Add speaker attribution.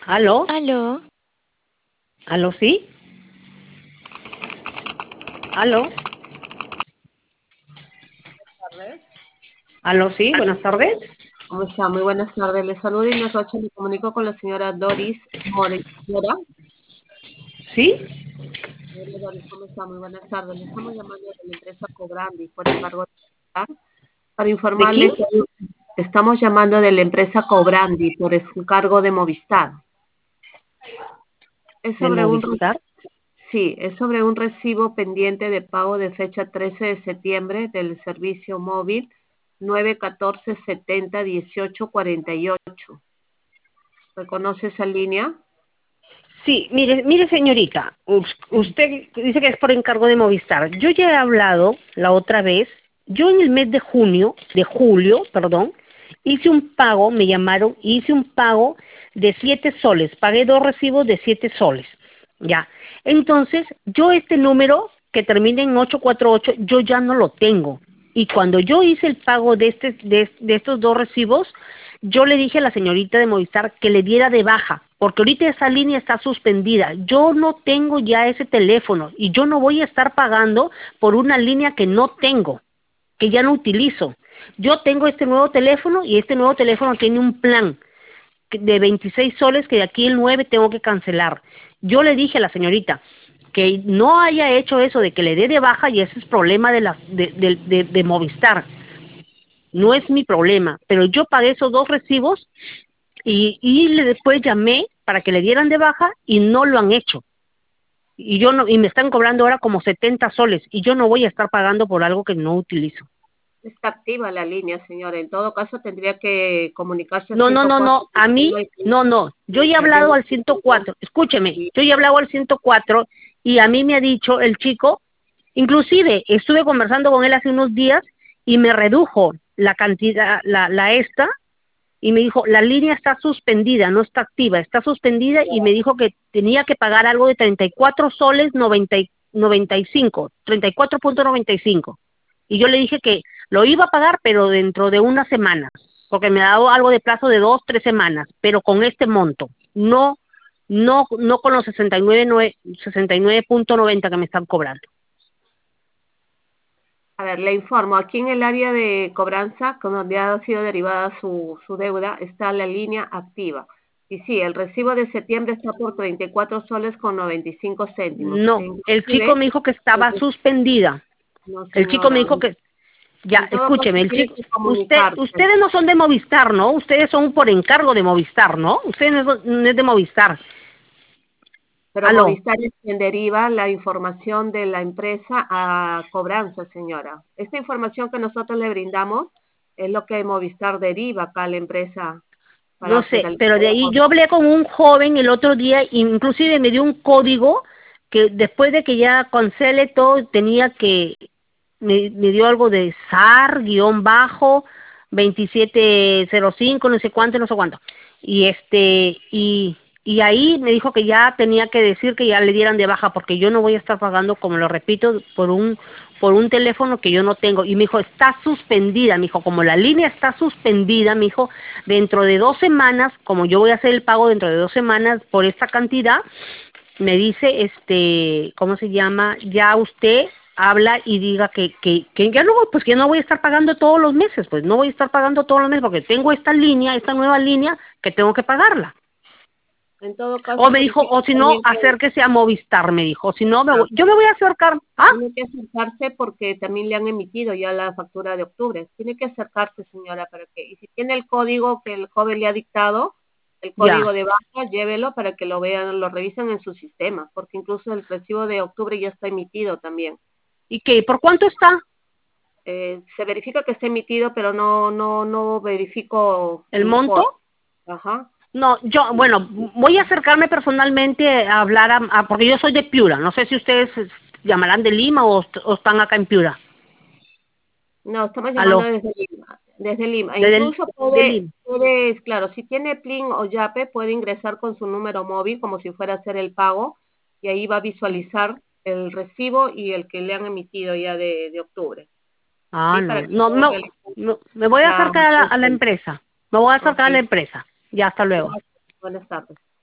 Speaker 1: ¿Aló?
Speaker 2: Aló,
Speaker 1: ¿Aló, sí? ¿Aló?
Speaker 3: Tardes.
Speaker 1: ¿Aló, sí? Buenas tardes.
Speaker 3: ¿Cómo está? Muy buenas tardes. Le saludo Inés Rocha. Me comunico con la señora Doris More.
Speaker 1: ¿Sí?
Speaker 3: Señora Doris, ¿cómo está? Muy buenas tardes. Le estamos llamando de la empresa Cobrandi por encargo de para
Speaker 1: ¿De quién?
Speaker 3: informarle que estamos llamando de la empresa Cobrandi por encargo de Movistar. Es
Speaker 1: ¿De
Speaker 3: sobre
Speaker 1: Movistar?
Speaker 3: sí, es sobre un recibo pendiente de pago de fecha 13 de septiembre del servicio móvil 914-70-1848. ¿Reconoce esa línea?
Speaker 1: Sí, mire señorita, usted dice que es por encargo de Movistar. Yo ya he hablado la otra vez, yo en el mes de julio, perdón, hice un pago, me llamaron, hice un pago de 7 soles, pagué 2 recibos de 7 soles, ya. Entonces, yo este número que termina en 848, yo ya no lo tengo. Y cuando yo hice el pago de estos 2 recibos, yo le dije a la señorita de Movistar que le diera de baja, porque ahorita esa línea está suspendida. Yo no tengo ya ese teléfono y yo no voy a estar pagando por una línea que no tengo, que ya no utilizo. Yo tengo este nuevo teléfono y este nuevo teléfono tiene un plan de 26 soles que de aquí el 9 tengo que cancelar. Yo le dije a la señorita que no haya hecho eso de que le dé de baja y ese es problema de Movistar. No es mi problema, pero yo pagué esos 2 recibos después llamé para que le dieran de baja y no lo han hecho. Y yo no, y me están cobrando ahora como 70 soles y yo no voy a estar pagando por algo que no utilizo.
Speaker 3: Está activa la línea, señora. En todo caso, tendría que comunicarse al
Speaker 1: No, no, no,
Speaker 3: 104.
Speaker 1: no, a mí, no, no. Yo ya he hablado al 104, escúcheme, yo ya he hablado al 104 y a mí me ha dicho el chico, inclusive estuve conversando con él hace unos días y me redujo la cantidad, la esta, y me dijo, la línea está suspendida, no está activa, está suspendida y me dijo que tenía que pagar algo de 34 soles 95, 34.95. Y yo le dije que lo iba a pagar, pero dentro de una semana, porque me ha dado algo de plazo de 2, 3 semanas, pero con este monto, no con los 69.90 que me están cobrando.
Speaker 3: A ver, le informo. Aquí en el área de cobranza, con donde ha sido derivada su deuda, está la línea activa. Y sí, el recibo de septiembre está por 34 soles con 95 céntimos. E
Speaker 1: No, el chico
Speaker 3: inclusive,
Speaker 1: me dijo que estaba suspendida.
Speaker 3: no,
Speaker 1: El chico me
Speaker 3: señora.
Speaker 1: dijo que ya,
Speaker 3: En todo caso,
Speaker 1: escúcheme, el
Speaker 3: tiene
Speaker 1: chico,
Speaker 3: que comunicarse.
Speaker 1: ustedes no son de Movistar, ¿no? Ustedes son por encargo de Movistar, ¿no? Ustedes no es de Movistar.
Speaker 3: Pero
Speaker 1: Aló.
Speaker 3: Movistar es quien deriva la información de la empresa a cobranza, señora. Esta información que nosotros le brindamos es lo que Movistar deriva acá a la empresa
Speaker 1: No
Speaker 3: para
Speaker 1: sé,
Speaker 3: realizar
Speaker 1: pero de ahí
Speaker 3: la
Speaker 1: yo hablé con un joven el otro día, inclusive me dio un código que después de que ya cancele todo tenía que, me dio algo de SAR, guión bajo, 2705, no sé cuánto, no sé cuánto. Y ahí me dijo que ya tenía que decir que ya le dieran de baja, porque yo no voy a estar pagando, como lo repito, por un teléfono que yo no tengo. Y me dijo, está suspendida, me dijo, como la línea está suspendida, me dijo, dentro de 2 semanas, como yo voy a hacer el pago dentro de 2 semanas por esta cantidad, me dice, ¿cómo se llama? Ya usted habla y diga que ya no, pues que no voy a estar pagando todos los meses, pues no voy a estar pagando todos los meses porque tengo esta línea, esta nueva línea que tengo que pagarla.
Speaker 3: En todo
Speaker 1: O
Speaker 3: caso,
Speaker 1: me dijo,
Speaker 3: verifique
Speaker 1: o si no,
Speaker 3: también que
Speaker 1: acérquese a Movistar, me dijo, si no, yo me voy a acercar, ¿ah?
Speaker 3: tiene que acercarse porque también le han emitido ya la factura de octubre. Tiene que acercarse, señora, para que, y si tiene el código que el joven le ha dictado, el
Speaker 1: Ya.
Speaker 3: código de baja, llévelo para que lo vean, lo revisen en su sistema, porque incluso el recibo de octubre ya está emitido también.
Speaker 1: ¿Y qué? ¿Por cuánto está
Speaker 3: Se verifica que está emitido, pero no verifico
Speaker 1: el
Speaker 3: el
Speaker 1: monto?
Speaker 3: importe. Ajá.
Speaker 1: No, yo, bueno, voy a acercarme personalmente a hablar, porque yo soy de Piura, no sé si ustedes llamarán de Lima o están acá en Piura.
Speaker 3: No, estamos llamando
Speaker 1: Aló,
Speaker 3: desde Lima. Desde Lima. Incluso
Speaker 1: de Lima.
Speaker 3: claro, si tiene Plin o Yape, puede ingresar con su número móvil como si fuera a hacer el pago y ahí va a visualizar el recibo y el que le han emitido ya de octubre.
Speaker 1: Ah,
Speaker 3: ¿Sí? Para
Speaker 1: no,
Speaker 3: que
Speaker 1: no,
Speaker 3: pueda
Speaker 1: no,
Speaker 3: realizar
Speaker 1: no, me voy a
Speaker 3: la
Speaker 1: acercar a la empresa, me voy a
Speaker 3: Ok,
Speaker 1: acercar a la empresa. Ya, hasta luego.
Speaker 3: gracias. Buenas tardes.